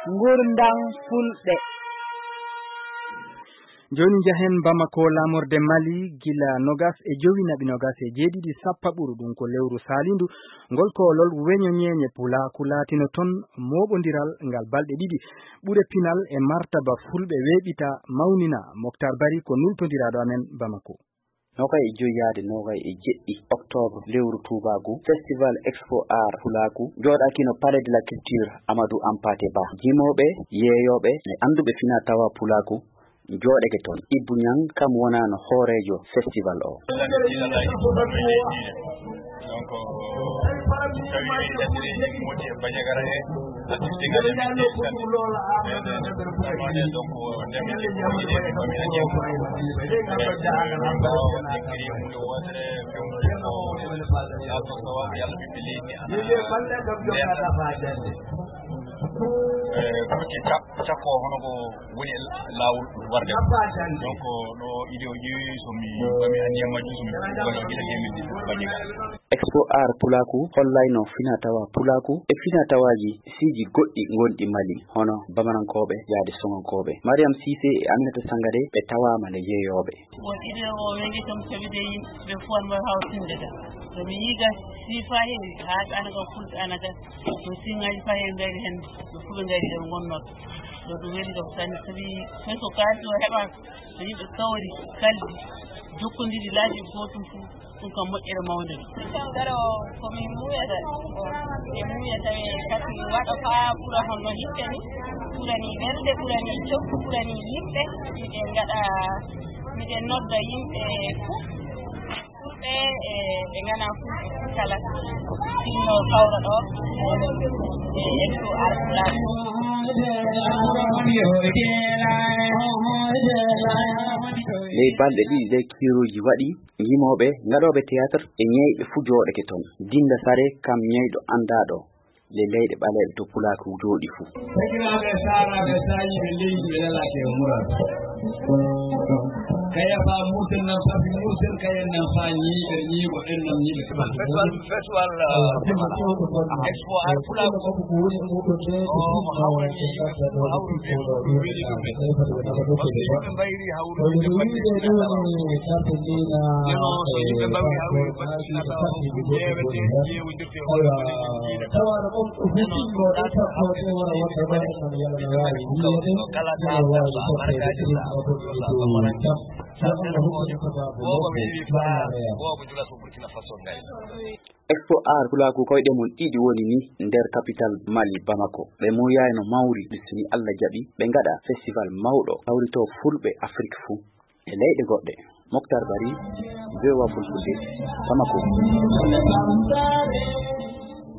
gurdam fulɓe. Joni jahen Bamako lamorde Mali gila nogas e jowi naɓi nogas e jeeɗiɗi sappa ɓuru ɗum ko lewru salindu ngol kolol weño nyenye pulaku latino ton moɓodiral ngal balɗe ɗiɗi ɓure pinal e martaba fulɓe weɓita mawnina Moktar Bari ko nultodiraɗo amen Bamako. Nokay e joyade nokay e jeɗɗi octobre lewru tubagu festival expo art pulaku joɗakino palais de la culture Amadou Hampâté Bâ jimoɓe yeeyoɓe e anduɓe fina tawa pulaku joɗeke toon Ibou Niang kam wonano hoorejo festival o. Kuti cappo hono ko woni lawol warde donc no idéoji somi bami aniyam majju somi gono gila gemi bañigal expo art pulaku hollayno fina tawa pulaku e fina tawaji siji goɗɗi gonɗi Mali hono bamarankoɓe yaade songonkoɓe Mariam Cissé e Aminata Sangare ɓe tawama le yeeyoɓe won idée o wengi tom tawide ɓe former hawtinde da so mi yiga sifaye ha anaga fulɓe anaga to singaji faye ngari hen no fuɓe ngari ɗo gonnoɗo ɗo ɗum weli ɗo sani sabi so kaati o heɓa so yimɓe kawri kaldi jokkodiri laabi gotum fu ɗum kam moƴƴere mawde sangara o komi muyata e muyata e kadi waɗa fa ɓura honno yimɓe ni ɓurani ɓerde ɓurani coggu ɓurani yimɓe miɗen gaɗa miɗen nodda yimɓe fuu fulɓe ɓe gana fulɓe fuu kala sinno kawra ɗo e expo art pulaku ley balɗe ɗiɗi ley kiruji waɗi yimoɓe gaɗoɓe théâtre e ñeyɓe fu joɗeke toon Dinda Sare kam ñeyɗo andaɗo le leyɗe ɓaleɓe to pulaku jooɗi fu sakiraɓe saraɓe sañiɓe leydi ɓe lalake mural kaya fa musen nan fafi musen kaya nan fa ñiɓe ñiɓo ɗen nan ñiɓe festival expo art pulaku mo hawrani mo hawrude weli ɗumɓe yimɓe mbayri hawrude eno so yimɓe mbawi hawrude baɗɗinaɗo ƴewete ƴewodirte kala expo art pulaku koyɗe mum ɗiɗi woni ni nder capital Mali Bamako ɓe muyayno mawri bisni Allah jaɓi ɓe gaɗa festival mawɗo hawrito fulɓe Afrique fou e leyɗe goɗɗe Moktar Bari VOA Fulfulde Bamako.